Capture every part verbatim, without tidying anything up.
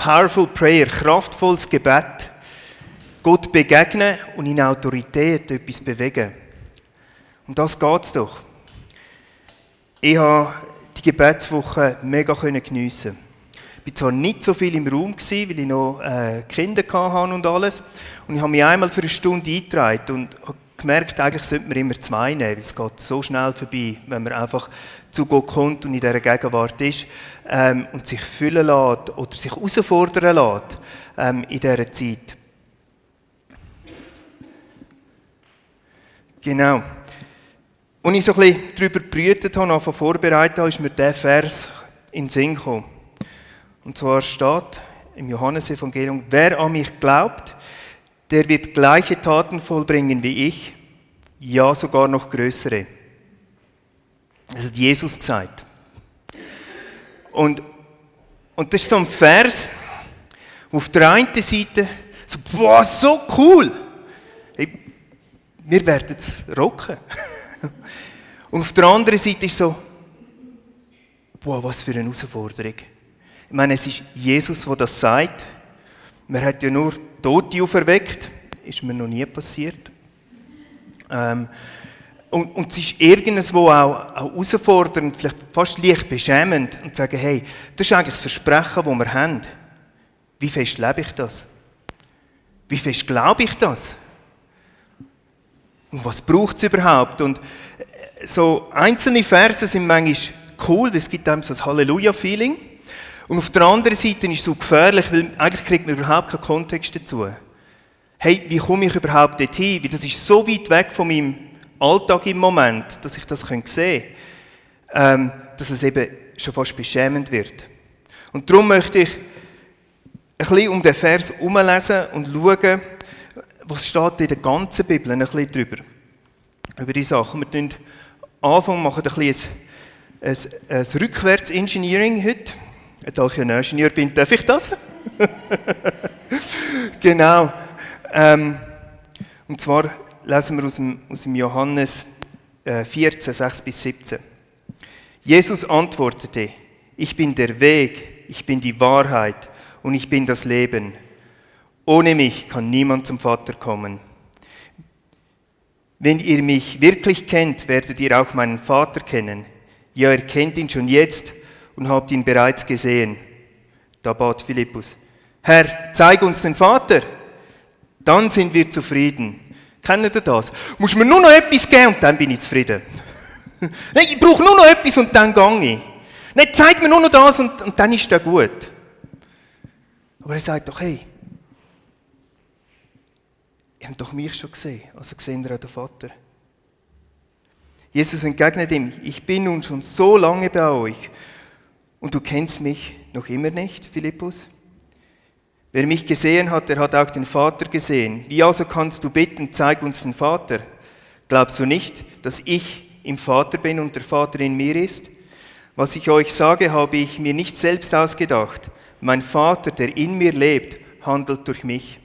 powerful prayer, kraftvolles Gebet. Gott begegnen und in Autorität etwas bewegen. Um das geht es doch. Ich habe die Gebetswoche mega geniessen. Ich war zwar nicht so viel im Raum, weil ich noch äh, Kinder hatte und alles. Und ich habe mich einmal für eine Stunde eingetragen und habe gemerkt, eigentlich sollte man immer zwei nehmen, weil es geht so schnell vorbei, wenn man einfach zu Gott kommt und in dieser Gegenwart ist ähm, und sich füllen lässt oder sich herausfordern lässt ähm, in dieser Zeit. Genau. Als ich so ein bisschen darüber gebrütet habe, angefangen vorbereitet habe, ist mir dieser Vers in den Sinn gekommen. Und zwar steht im Johannesevangelium: Wer an mich glaubt, der wird gleiche Taten vollbringen wie ich, ja sogar noch größere. Das hat Jesus gesagt. Und, und das ist so ein Vers, wo auf der einen Seite so, boah, so cool! Hey, wir werden es rocken. Und auf der anderen Seite ist so, boah, was für eine Herausforderung. Ich meine, es ist Jesus, der das sagt. Man hat ja nur Tote auferweckt. Ist mir noch nie passiert. Ähm, und, und es ist irgendwo auch, auch herausfordernd, vielleicht fast leicht beschämend, und zu sagen, hey, das ist eigentlich das Versprechen, das wir haben. Wie fest lebe ich das? Wie fest glaube ich das? Und was braucht es überhaupt? Und so einzelne Verse sind manchmal cool, es gibt einem so ein Halleluja-Feeling. Und auf der anderen Seite ist es so gefährlich, weil eigentlich kriegt man überhaupt keinen Kontext dazu. Hey, wie komme ich überhaupt dorthin? Weil das ist so weit weg von meinem Alltag im Moment, dass ich das sehen kann, ähm, dass es eben schon fast beschämend wird. Und darum möchte ich ein bisschen um den Vers herumlesen und schauen, was steht in der ganzen Bibel ein bisschen drüber. Über die Sachen. Wir machen anfangen, machen ein bisschen ein, ein, ein Rückwärts-Engineering heute. Da ich ein Ingenieur bin, darf ich das? Genau. Ähm, und zwar lesen wir aus dem, aus dem Johannes äh, vierzehn, sechs bis siebzehn. Jesus antwortete: Ich bin der Weg, ich bin die Wahrheit und ich bin das Leben. Ohne mich kann niemand zum Vater kommen. Wenn ihr mich wirklich kennt, werdet ihr auch meinen Vater kennen. Ja, ihr kennt ihn schon jetzt und habt ihn bereits gesehen. Da bat Philippus: Herr, zeig uns den Vater, dann sind wir zufrieden. Kennt ihr das? Musst mir nur noch etwas geben und dann bin ich zufrieden. Nein, ich brauche nur noch etwas und dann gehe ich. Nein, zeig mir nur noch das und, und dann ist das gut. Aber er sagt doch, hey, ihr habt doch mich schon gesehen, also gesehen ihr auch den Vater. Jesus entgegnet ihm: Ich bin nun schon so lange bei euch und du kennst mich noch immer nicht, Philippus? Wer mich gesehen hat, der hat auch den Vater gesehen. Wie also kannst du bitten, zeig uns den Vater? Glaubst du nicht, dass ich im Vater bin und der Vater in mir ist? Was ich euch sage, habe ich mir nicht selbst ausgedacht. Mein Vater, der in mir lebt, handelt durch mich.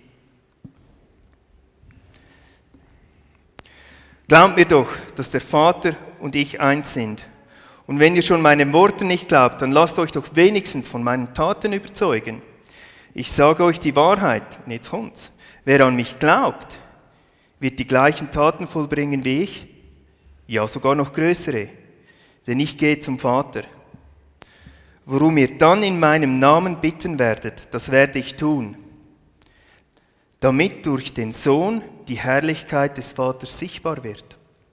Glaubt mir doch, dass der Vater und ich eins sind. Und wenn ihr schon meinen Worten nicht glaubt, dann lasst euch doch wenigstens von meinen Taten überzeugen. Ich sage euch die Wahrheit, und jetzt kommt's. Wer an mich glaubt, wird die gleichen Taten vollbringen wie ich, ja sogar noch größere, denn ich gehe zum Vater. Worum ihr dann in meinem Namen bitten werdet, das werde ich tun, damit durch den Sohn die Herrlichkeit des Vaters sichtbar wird.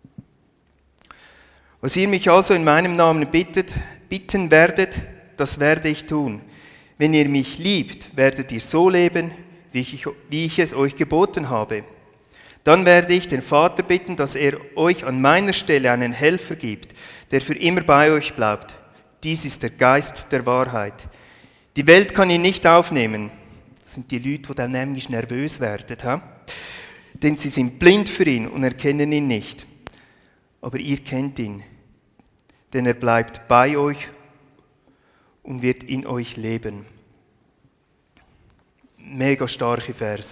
Was ihr mich also in meinem Namen bittet, bitten werdet, das werde ich tun. Wenn ihr mich liebt, werdet ihr so leben, wie ich, wie ich es euch geboten habe. Dann werde ich den Vater bitten, dass er euch an meiner Stelle einen Helfer gibt, der für immer bei euch bleibt. Dies ist der Geist der Wahrheit. Die Welt kann ihn nicht aufnehmen. Das sind die Leute, die dann nämlich nervös werden. He? Denn sie sind blind für ihn und erkennen ihn nicht. Aber ihr kennt ihn, denn er bleibt bei euch und wird in euch leben. Mega starke Vers.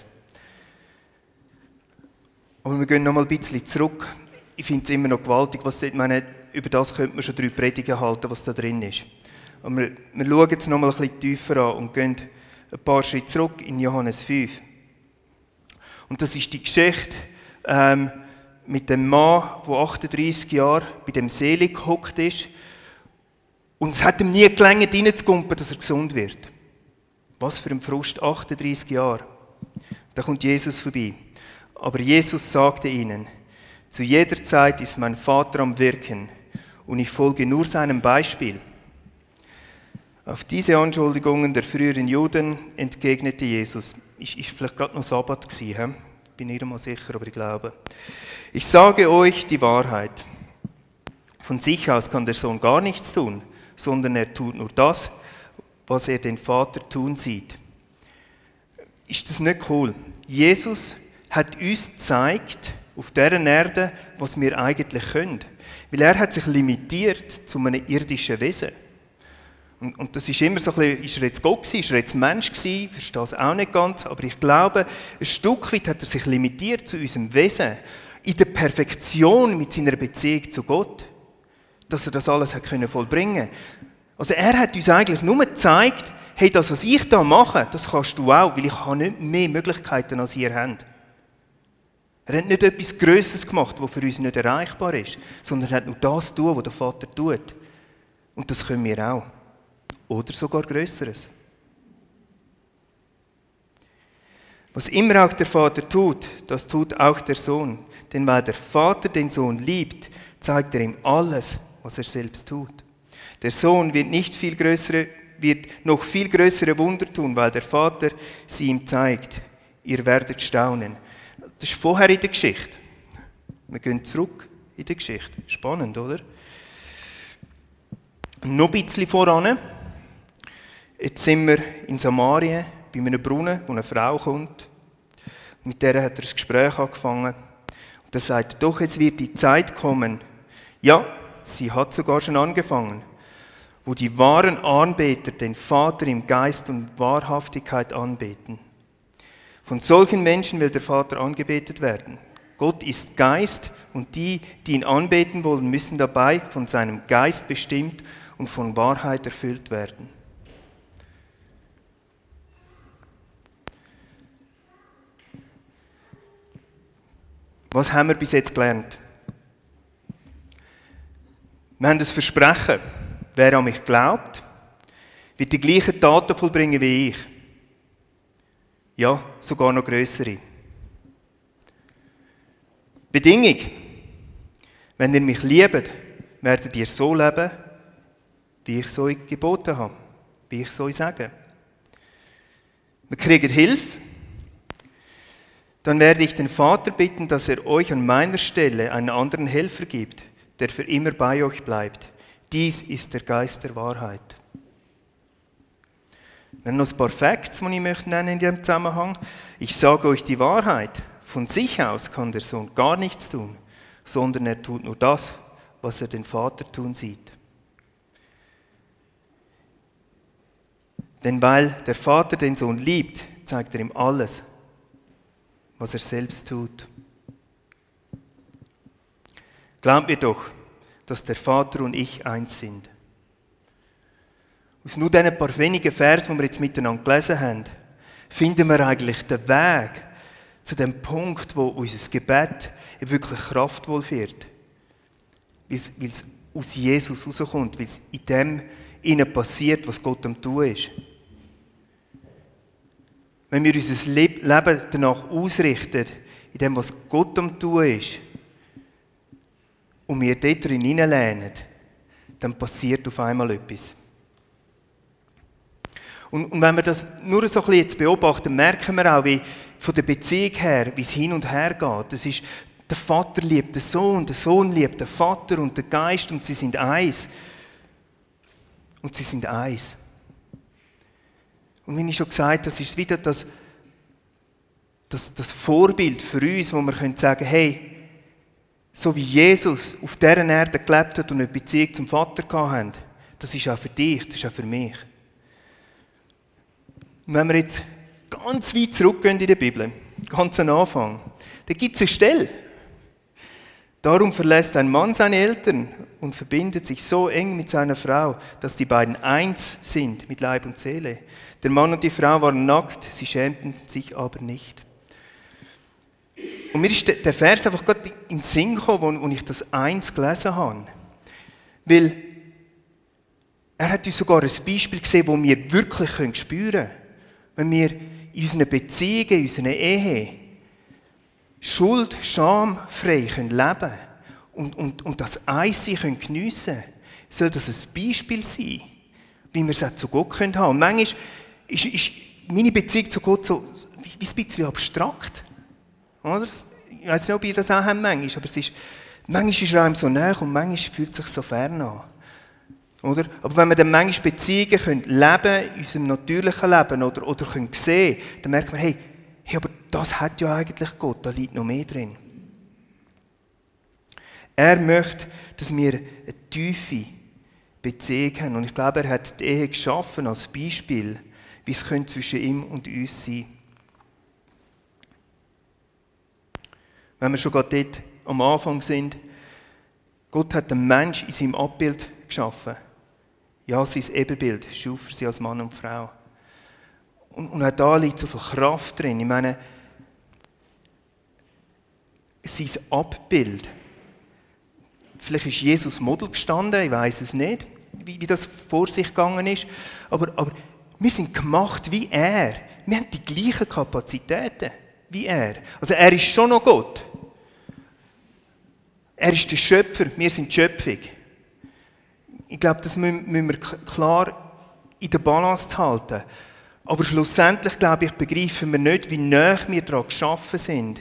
Aber wir gehen noch mal ein bisschen zurück. Ich finde es immer noch gewaltig, was ich meine, über das könnte man schon drei Predigen halten, was da drin ist. Aber wir, wir schauen jetzt noch mal ein bisschen tiefer an und gehen ein paar Schritte zurück in Johannes fünf. Und das ist die Geschichte ähm, mit dem Mann, der achtunddreissig Jahre bei dem Selig gehockt ist. Und es hat ihm nie gelangt, reinzukumpen, dass er gesund wird. Was für ein Frust, achtunddreissig Jahre. Da kommt Jesus vorbei. Aber Jesus sagte ihnen, zu jeder Zeit ist mein Vater am Wirken und ich folge nur seinem Beispiel. Auf diese Anschuldigungen der früheren Juden entgegnete Jesus. Ich ist vielleicht gerade noch Sabbat gewesen, he? Bin nicht einmal sicher, aber ich glaube. Ich sage euch die Wahrheit. Von sich aus kann der Sohn gar nichts tun, sondern er tut nur das, was er den Vater tun sieht. Ist das nicht cool? Jesus hat uns gezeigt, auf dieser Erde, was wir eigentlich können. Weil er hat sich limitiert zu einem irdischen Wesen. Und, und das ist immer so ein bisschen, ist er jetzt Gott gewesen, ist er jetzt Mensch gewesen, ich verstehe es auch nicht ganz, aber ich glaube, ein Stück weit hat er sich limitiert zu unserem Wesen, in der Perfektion mit seiner Beziehung zu Gott, dass er das alles hat können vollbringen. Also er hat uns eigentlich nur gezeigt, hey, das, was ich da mache, das kannst du auch, weil ich habe nicht mehr Möglichkeiten, als ihr habt. Er hat nicht etwas Grösseres gemacht, was für uns nicht erreichbar ist, sondern er hat nur das tun, was der Vater tut. Und das können wir auch. Oder sogar Grösseres. Was immer auch der Vater tut, das tut auch der Sohn. Denn weil der Vater den Sohn liebt, zeigt er ihm alles, was er selbst tut. Der Sohn wird nicht viel größere, wird noch viel größere Wunder tun, weil der Vater sie ihm zeigt. Ihr werdet staunen. Das ist vorher in der Geschichte. Wir gehen zurück in die Geschichte. Spannend, oder? Noch ein bisschen voran. Jetzt sind wir in Samarien, bei einem Brunnen, wo eine Frau kommt. Mit der hat er ein Gespräch angefangen. Und er sagt, doch, es wird die Zeit kommen. Ja, sie hat sogar schon angefangen, wo die wahren Anbeter den Vater im Geist und Wahrhaftigkeit anbeten. Von solchen Menschen will der Vater angebetet werden. Gott ist Geist und die, die ihn anbeten wollen, müssen dabei von seinem Geist bestimmt und von Wahrheit erfüllt werden. Was haben wir bis jetzt gelernt? Wir haben das Versprechen, wer an mich glaubt, wird die gleichen Taten vollbringen wie ich. Ja, sogar noch grössere. Bedingung: Wenn ihr mich liebt, werdet ihr so leben, wie ich es euch geboten habe, wie ich es euch sage. Wir kriegen Hilfe. Dann werde ich den Vater bitten, dass er euch an meiner Stelle einen anderen Helfer gibt, der für immer bei euch bleibt. Dies ist der Geist der Wahrheit. Wir haben noch ein paar Facts, die ich möchte nennen in diesem Zusammenhang. Ich sage euch die Wahrheit. Von sich aus kann der Sohn gar nichts tun, sondern er tut nur das, was er den Vater tun sieht. Denn weil der Vater den Sohn liebt, zeigt er ihm alles, was er selbst tut. Glaubt mir doch, dass der Vater und ich eins sind. Aus nur diesen paar wenigen Versen, die wir jetzt miteinander gelesen haben, finden wir eigentlich den Weg zu dem Punkt, wo unser Gebet wirklich kraftvoll wird. Weil es aus Jesus rauskommt, weil es in dem innen passiert, was Gott am Tun ist. Wenn wir unser Leben danach ausrichten, in dem, was Gott am Tun ist, und wir dort drin hineinlehnen, dann passiert auf einmal etwas. Und, und wenn wir das nur so ein bisschen jetzt beobachten, merken wir auch, wie von der Beziehung her, wie es hin und her geht. Das ist, der Vater liebt den Sohn, der Sohn liebt den Vater und den Geist und sie sind eins. Und sie sind eins. Und wie ich schon gesagt habe, das ist wieder das, das, das Vorbild für uns, wo wir können sagen, hey, so wie Jesus auf dieser Erde gelebt hat und eine Beziehung zum Vater hatte, das ist auch für dich, das ist auch für mich. Und wenn wir jetzt ganz weit zurückgehen in der Bibel, ganz am Anfang, da gibt es eine Stelle, Darum verlässt ein Mann seine Eltern und verbindet sich so eng mit seiner Frau, dass die beiden eins sind mit Leib und Seele. Der Mann und die Frau waren nackt, sie schämten sich aber nicht. Und mir ist der Vers einfach gerade in den Sinn gekommen, als ich das eins gelesen habe. Weil er hat uns sogar ein Beispiel gesehen, das wir wirklich spüren können. Wenn wir in unseren Beziehungen, in unserer Ehe Schuld, schamfrei leben können und, und, und das Eissein geniessen können, soll das ein Beispiel sein, wie wir es auch zu Gott haben können. Und manchmal ist, ist meine Beziehung zu Gott so wie ein bisschen abstrakt. Oder? Ich weiss nicht, ob ihr das auch habt, manchmal, aber es ist, manchmal ist er einem so nahe und manchmal fühlt es sich so fern an. Oder? Aber wenn wir dann manchmal Beziehungen können leben, in unserem natürlichen Leben, oder, oder können sehen, dann merkt man, hey, hey, aber das hat ja eigentlich Gott, da liegt noch mehr drin. Er möchte, dass wir eine tiefe Beziehung haben. Und ich glaube, er hat die Ehe geschaffen als Beispiel, wie es zwischen ihm und uns sein könnte. Wenn wir schon gerade dort am Anfang sind, Gott hat den Mensch in seinem Abbild geschaffen. Ja, sein Ebenbild schuf er sie als Mann und Frau. Und, und auch da liegt so viel Kraft drin. Ich meine, sein Abbild. Vielleicht ist Jesus Model gestanden, ich weiß es nicht, wie, wie das vor sich gegangen ist. Aber, aber wir sind gemacht wie er. Wir haben die gleichen Kapazitäten wie er. Also er ist schon noch Gott. Er ist der Schöpfer, wir sind die Schöpfung. Ich glaube, das müssen wir klar in der Balance halten. Aber schlussendlich, glaube ich, begreifen wir nicht, wie nah wir daran geschaffen sind,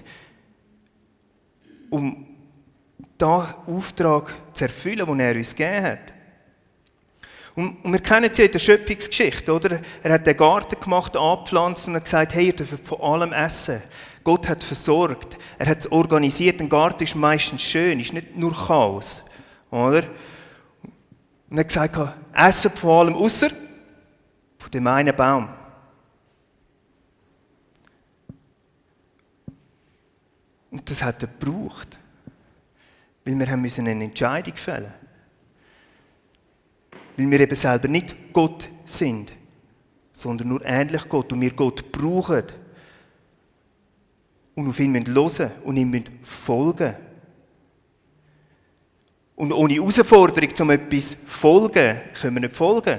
um diesen Auftrag zu erfüllen, den er uns gegeben hat. Und, und wir kennen es ja in der Schöpfungsgeschichte, oder? Er hat den Garten gemacht, angepflanzt und hat gesagt, hey, ihr dürft von allem essen. Gott hat versorgt. Er hat es organisiert. Ein Garten ist meistens schön, ist nicht nur Chaos, oder? Und er hat gesagt, essen von allem, ausser von dem einen Baum. Und das hat er gebraucht. Weil wir haben müssen eine Entscheidung fällen. Weil wir eben selber nicht Gott sind, sondern nur ähnlich Gott. Und wir Gott brauchen. Und auf ihn hören müssen und ihm folgen. Und ohne Herausforderung, um etwas zu folgen, können wir nicht folgen.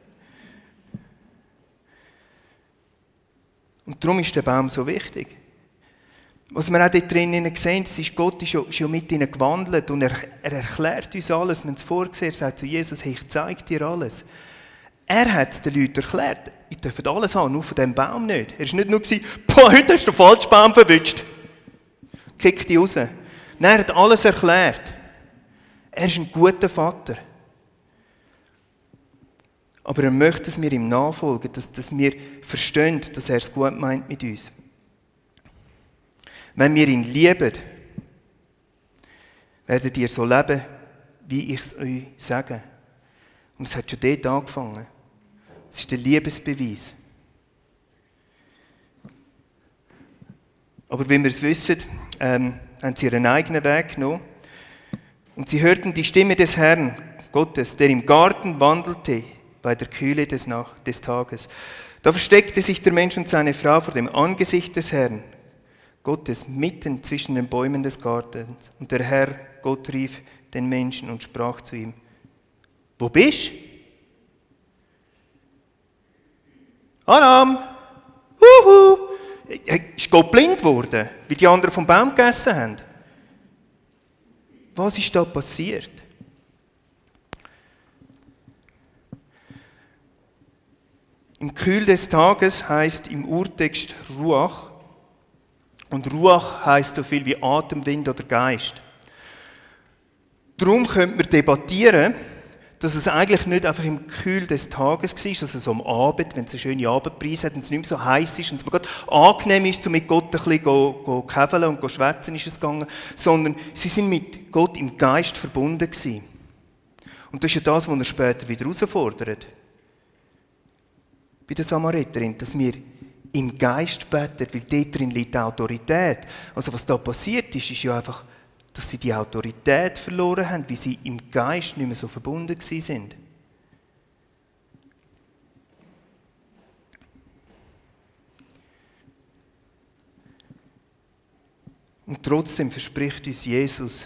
Und darum ist der Baum so wichtig. Was wir auch dort drinnen sehen, das ist, Gott ist ja, ist ja mit ihnen gewandelt und er, er erklärt uns alles. Wir haben es vorgesehen, er sagt zu Jesus, hey, ich zeige dir alles. Er hat es den Leuten erklärt, ihr dürft alles haben, nur von diesem Baum nicht. Er war nicht nur, boah, heute hast du den falschen Baum verwünscht. Kick dich raus. Nein, er hat alles erklärt. Er ist ein guter Vater. Aber er möchte, dass wir ihm nachfolgen, dass, dass wir verstehen, dass er es gut meint mit uns. Wenn wir ihn lieben, werdet ihr so leben, wie ich es euch sage. Und es hat schon dort angefangen. Es ist der Liebesbeweis. Aber wie wir es wissen, ähm, haben sie ihren eigenen Weg genommen. Und sie hörten die Stimme des Herrn, Gottes, der im Garten wandelte, bei der Kühle des, Nacht, des Tages. Da versteckte sich der Mensch und seine Frau vor dem Angesicht des Herrn, Gottes, mitten zwischen den Bäumen des Gartens. Und der Herr, Gott, rief den Menschen und sprach zu ihm, wo bist du? Adam! Huhu! Ist Gott blind geworden, wie die anderen vom Baum gegessen haben? Was ist da passiert? Im Kühl des Tages heißt im Urtext Ruach. Und Ruach heisst so viel wie Atemwind oder Geist. Darum könnte man debattieren, dass es eigentlich nicht einfach im Kühl des Tages war, also so am Abend, wenn es eine schöne Abendbrise hat und es nicht mehr so heiß ist und es mir gerade angenehm ist, um mit Gott ein bisschen zu käfeln und zu schwätzen, ist es gegangen, sondern sie sind mit Gott im Geist verbunden gewesen. Und das ist ja das, was er später wieder herausfordert. Bei der Samariterin, dass wir im Geist beten, weil dort drin liegt Autorität. Also was da passiert ist, ist ja einfach dass sie die Autorität verloren haben, wie sie im Geist nicht mehr so verbunden sind. Und trotzdem verspricht uns Jesus,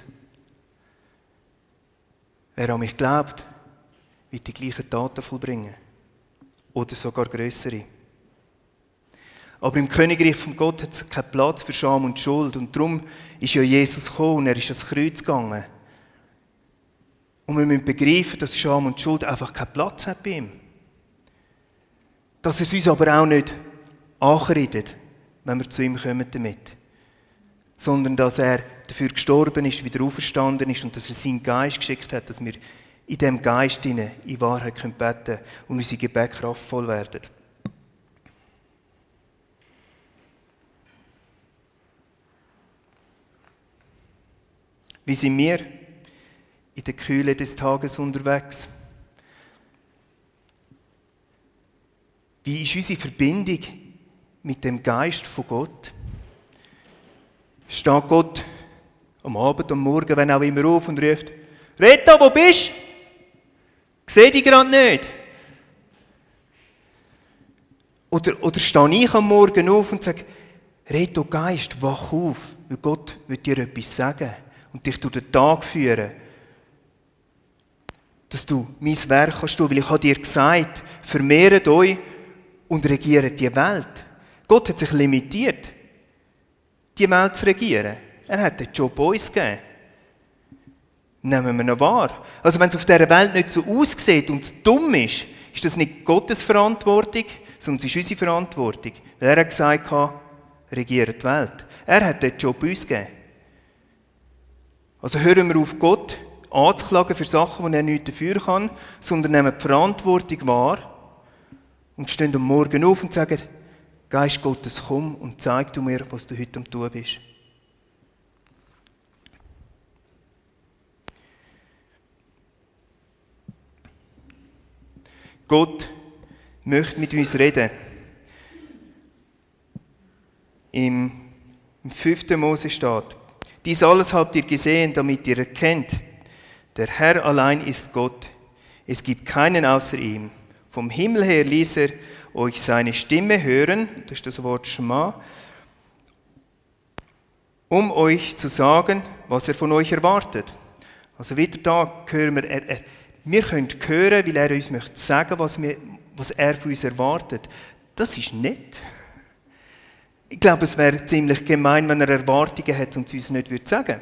wer an mich glaubt, wird die gleichen Taten vollbringen. Oder sogar grössere. Aber im Königreich von Gott hat es keinen Platz für Scham und Schuld. Und darum ist ja Jesus gekommen und er ist ans Kreuz gegangen. Und wir müssen begreifen, dass Scham und Schuld einfach keinen Platz hat bei ihm. Dass er es uns aber auch nicht anredet, wenn wir zu ihm kommen damit. Sondern dass er dafür gestorben ist, wieder auferstanden ist und dass er seinen Geist geschickt hat, dass wir in diesem Geist in Wahrheit beten können und unsere Gebete kraftvoll werden. Wie sind wir in der Kühle des Tages unterwegs? Wie ist unsere Verbindung mit dem Geist von Gott? Steht Gott am Abend, am Morgen, wenn auch immer auf und ruft, Reto, wo bist du? Ich sehe dich gerade nicht. Oder, oder stehe ich am Morgen auf und sage, Reto Geist, wach auf, weil Gott will dir etwas sagen und dich durch den Tag führen. Dass du mein Werk kannst tun, weil ich habe dir gesagt, vermehrt euch und regiert die Welt. Gott hat sich limitiert, die Welt zu regieren. Er hat den Job uns gegeben. Nehmen wir ihn wahr. Also wenn es auf dieser Welt nicht so aussieht und dumm ist, ist das nicht Gottes Verantwortung, sondern es ist unsere Verantwortung. Weil er hat gesagt, regiert die Welt. Er hat den Job uns gegeben. Also hören wir auf, Gott anzuklagen für Sachen, wo er nichts dafür kann, sondern nehmen die Verantwortung wahr und stehen am Morgen auf und sagen, Geist Gottes, komm und zeig du mir, was du heute am tun bist. Gott möchte mit uns reden. Im, im fünften Mose steht, dies alles habt ihr gesehen, damit ihr erkennt, der Herr allein ist Gott. Es gibt keinen außer ihm. Vom Himmel her ließ er euch seine Stimme hören, das ist das Wort Schema, um euch zu sagen, was er von euch erwartet. Also wieder da hören wir, er, er, wir können hören, weil er uns möchte sagen, was, wir, was er von uns erwartet. Das ist nett. Ich glaube, es wäre ziemlich gemein, wenn er Erwartungen hat und es uns nicht würde sagen.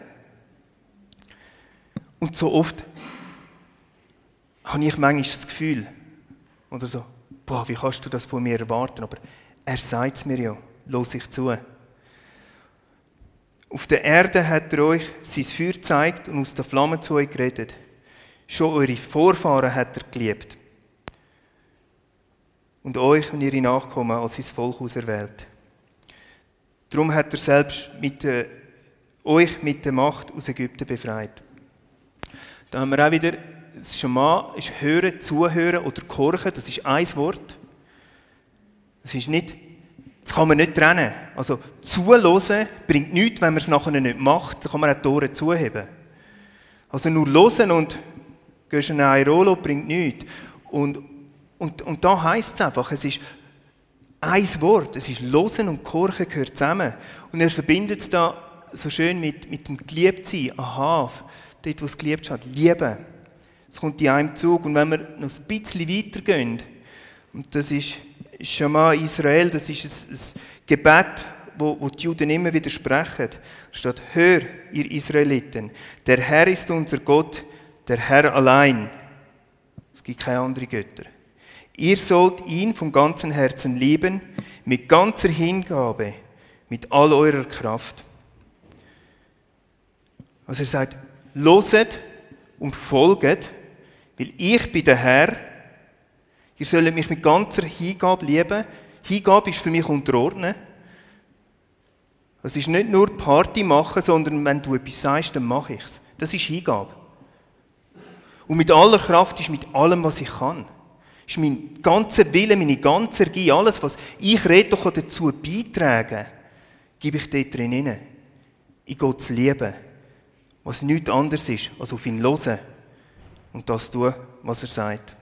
Und so oft habe ich manchmal das Gefühl, oder so, boah, wie kannst du das von mir erwarten? Aber er sagt es mir ja, los ich zu. Auf der Erde hat er euch sein Feuer gezeigt und aus der Flamme zu euch geredet. Schon eure Vorfahren hat er geliebt. Und euch und ihre Nachkommen als sein Volk auserwählt. Darum hat er selbst mit, äh, euch mit der Macht aus Ägypten befreit. Da haben wir auch wieder, das Schema ist hören, zuhören oder gehorchen, das ist ein Wort. Das ist nicht, das kann man nicht trennen. Also zuhören bringt nichts, wenn man es nachher nicht macht, dann kann man auch die Ohren zuheben. Also nur hören und gehst in eine Rolo bringt nichts. Und, und, und da heisst es einfach, es ist ein Wort, es ist Hören und Gehorchen gehört zusammen. Und er verbindet es da so schön mit, mit dem Geliebtsein. Aha, dort, wo es geliebt hat, Liebe. Es kommt in einem Zug. Und wenn wir noch ein bisschen weitergehen, und das ist Schema Israel, das ist ein, ein Gebet, wo, wo die Juden immer wieder sprechen. Da steht, hör, ihr Israeliten, der Herr ist unser Gott, der Herr allein. Es gibt keine anderen Götter. Ihr sollt ihn vom ganzen Herzen lieben, mit ganzer Hingabe, mit all eurer Kraft. Also er sagt, loset und folget, weil ich bin der Herr. Ihr sollt mich mit ganzer Hingabe lieben. Hingabe ist für mich unterordnen. Es ist nicht nur Party machen, sondern wenn du etwas sagst, dann mache ich es. Das ist Hingabe. Und mit aller Kraft ist mit allem, was ich kann. Ist mein ganzer Wille, meine ganze Energie, alles, was ich rede, doch dazu beitragen, gebe ich dort drin hinein. In Gottes Liebe. was nichts anderes ist, als auf ihn hören und das tun, was er sagt.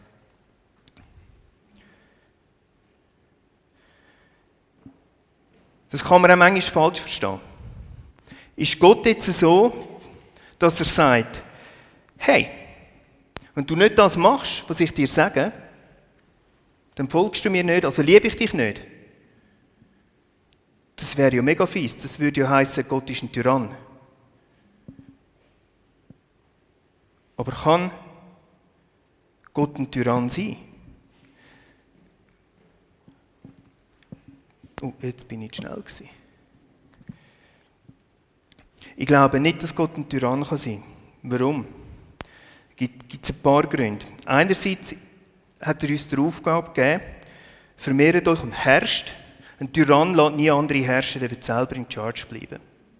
Das kann man auch manchmal falsch verstehen. Ist Gott jetzt so, dass er sagt, hey, wenn du nicht das machst, was ich dir sage, dann folgst du mir nicht, also liebe ich dich nicht. Das wäre ja mega fies. Das würde ja heissen, Gott ist ein Tyrann. Aber kann Gott ein Tyrann sein? Oh, jetzt bin ich schnell gewesen. Ich glaube nicht, dass Gott ein Tyrann kann sein kann. Warum? Gibt es ein paar Gründe. Einerseits hat er uns die Aufgabe gegeben, vermehrt euch und herrscht. Ein Tyrann lässt nie andere herrschen, der wird selber in Charge bleiben.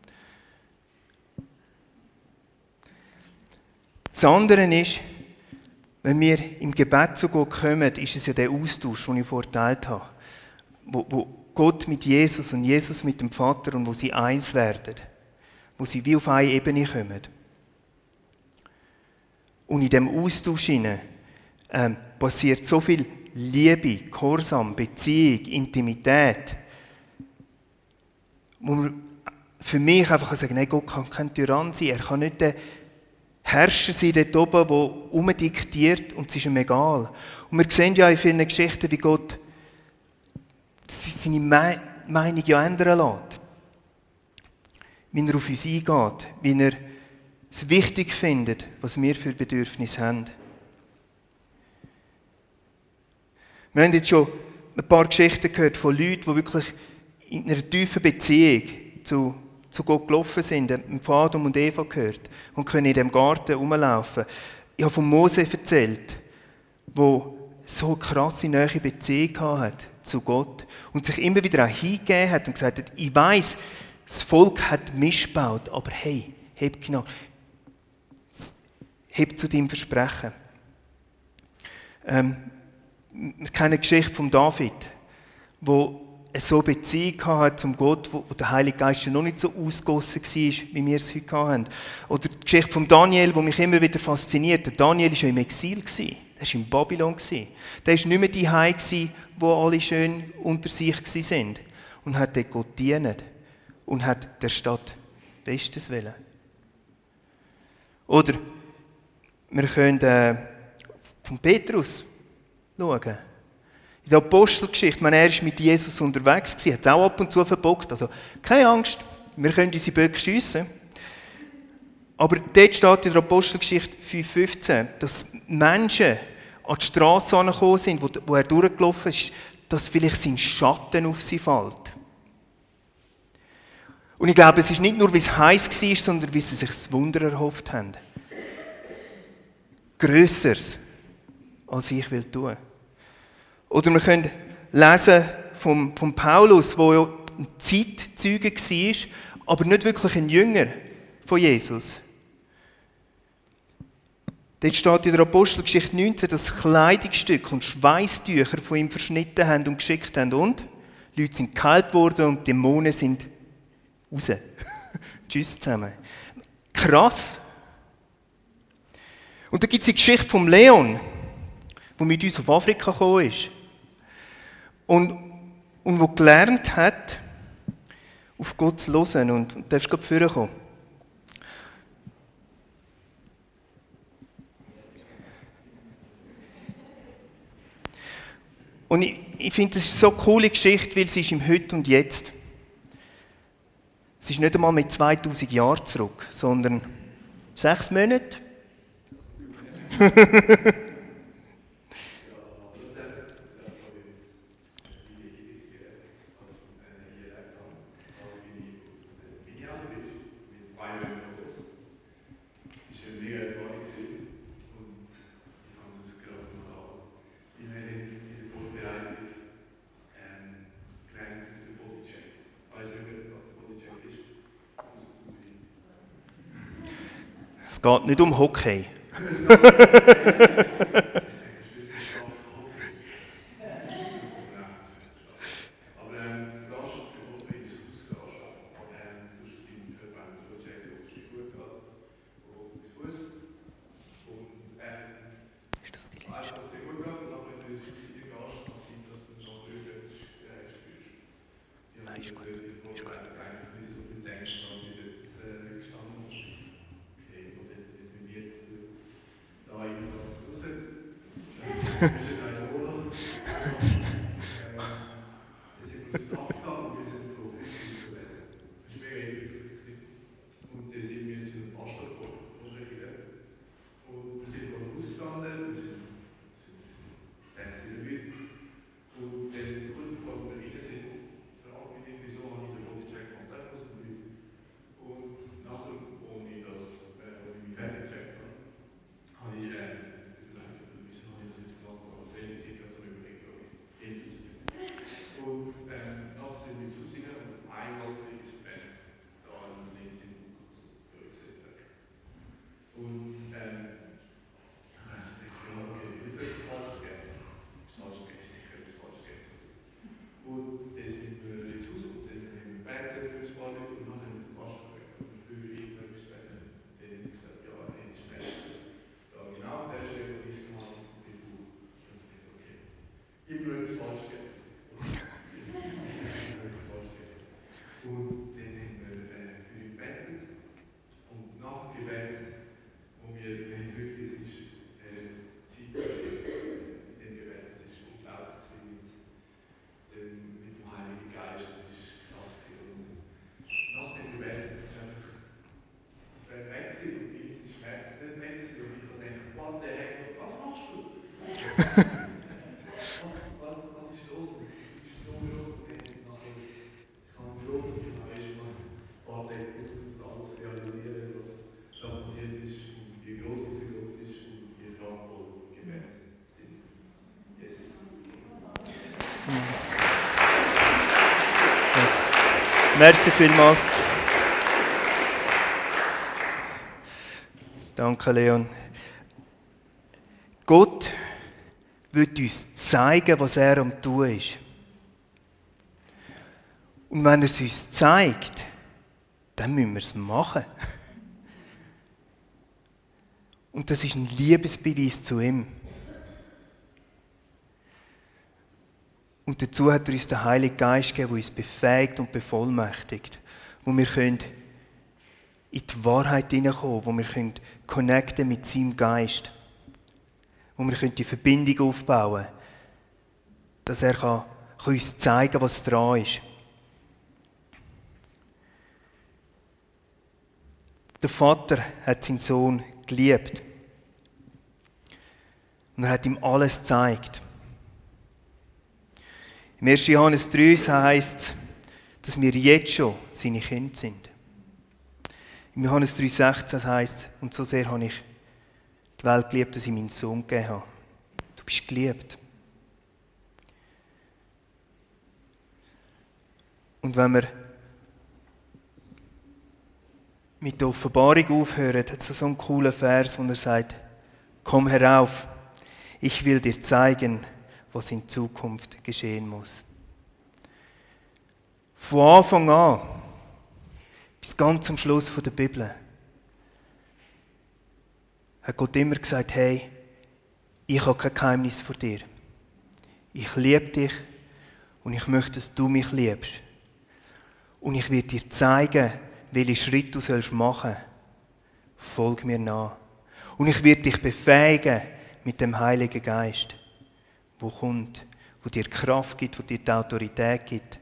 Das andere ist, wenn wir im Gebet zu Gott kommen, ist es ja der Austausch, den ich vorgeteilt habe, wo, wo Gott mit Jesus und Jesus mit dem Vater und wo sie eins werden, wo sie wie auf eine Ebene kommen. Und in diesem Austausch hinein, ähm, passiert so viel Liebe, Gehorsam, Beziehung, Intimität, wo man für mich einfach sagen, nein, Gott kann kein Tyrann sein, er kann nicht der Herrscher sein dort oben, der umdiktiert und es ist ihm egal. Und wir sehen ja in vielen Geschichten, wie Gott seine Meinung ja ändern lässt. Wie er auf uns eingeht, wie er es wichtig findet, was wir für Bedürfnisse haben. Wir haben jetzt schon ein paar Geschichten gehört von Leuten, die wirklich in einer tiefen Beziehung zu, zu Gott gelaufen sind. Von Adam und Eva gehört und können in diesem Garten rumlaufen. Ich habe von Mose erzählt, der so eine krasse, nahe Beziehung hatte zu Gott und sich immer wieder auch hingegeben hat und gesagt hat, ich weiss, das Volk hat missgebaut, aber hey, heb genau, heb zu deinem Versprechen. Ähm, Wir kennen die Geschichte von David, wo er so eine Beziehung hatte zum Gott, wo der Heilige Geist noch nicht so ausgegossen war, wie wir es heute haben. Oder die Geschichte von Daniel, die mich immer wieder fasziniert. Der Daniel war ja im Exil. Er war in Babylon. Der war nicht mehr die Heim, wo alle schön unter sich waren. Und hat dort Gott gedient. Und hat der Stadt Bestes wollen. Oder wir können äh, von Petrus schauen. In der Apostelgeschichte, ich meine, er war mit Jesus unterwegs, hat es auch ab und zu verbockt. Also, keine Angst, wir können unsere Böcke schiessen. Aber dort steht in der Apostelgeschichte fünf fünfzehn, dass Menschen an die Strasse angekommen sind, wo, wo er durchgelaufen ist, dass vielleicht sein Schatten auf sie fällt. Und ich glaube, es ist nicht nur, wie es heiß war, sondern wie sie sich das Wunder erhofft haben. Grösseres, als ich will tun. Oder wir können lesen vom, vom Paulus, der ja ein Zeitzeuge war, aber nicht wirklich ein Jünger von Jesus. Dort steht in der Apostelgeschichte neunzehn, dass Kleidungsstücke und Schweißtücher von ihm verschnitten haben und geschickt haben. Und die Leute sind geheilt worden und die Dämonen sind raus. Tschüss zusammen. Krass. Und da gibt es die Geschichte vom Leon, der mit uns auf Afrika gekommen ist. Und, und der gelernt hat, auf Gott zu hören. Und, und darfst gerade vorkommen. Und ich, ich finde, das ist so eine coole Geschichte, weil sie ist im Heute und Jetzt. Es ist nicht einmal mit zweitausend Jahren zurück, sondern sechs Monate. Es geht nicht um Hockey. Nein, ist gut. Ist gut. Yes. Merci vielmals. Danke, Leon. Gott wird uns zeigen, was er am Tun ist. Und wenn er es uns zeigt, dann müssen wir es machen. Und das ist ein Liebesbeweis zu ihm. Und dazu hat er uns den Heiligen Geist gegeben, der uns befähigt und bevollmächtigt, wo wir können in die Wahrheit hineinkommen, wo wir können connecten mit seinem Geist, wo wir können die Verbindung aufbauen können, dass er kann, kann uns zeigen kann, was dran ist. Der Vater hat seinen Sohn geliebt und er hat ihm alles gezeigt. Im ersten Johannes drei heisst es, dass wir jetzt schon seine Kinder sind. Im Johannes drei sechzehn heisst es, und so sehr habe ich die Welt geliebt, dass ich meinen Sohn gegeben habe. Du bist geliebt. Und wenn wir mit der Offenbarung aufhören, hat es so einen coolen Vers, wo er sagt, komm herauf, ich will dir zeigen, was in Zukunft geschehen muss. Von Anfang an bis ganz zum Schluss der Bibel hat Gott immer gesagt, hey, ich habe kein Geheimnis vor dir. Ich liebe dich und ich möchte, dass du mich liebst. Und ich werde dir zeigen, welche Schritte du machen sollst. Folg mir nach. Und ich werde dich befähigen mit dem Heiligen Geist, wo kommt, wo dir Kraft gibt, wo dir die Autorität gibt.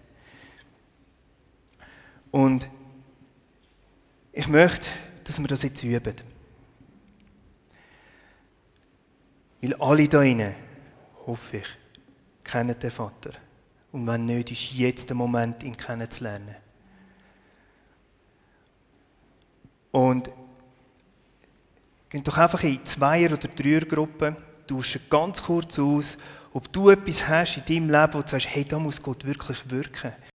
Und ich möchte, dass wir das jetzt üben. Weil alle da drinnen, hoffe ich, kennen den Vater. Und wenn nicht, ist jetzt der Moment, ihn kennenzulernen. Und geh doch einfach in Zweier- oder Dreiergruppen, tausche ganz kurz aus, ob du etwas hast in deinem Leben, wo du sagst, hey, da muss Gott wirklich wirken.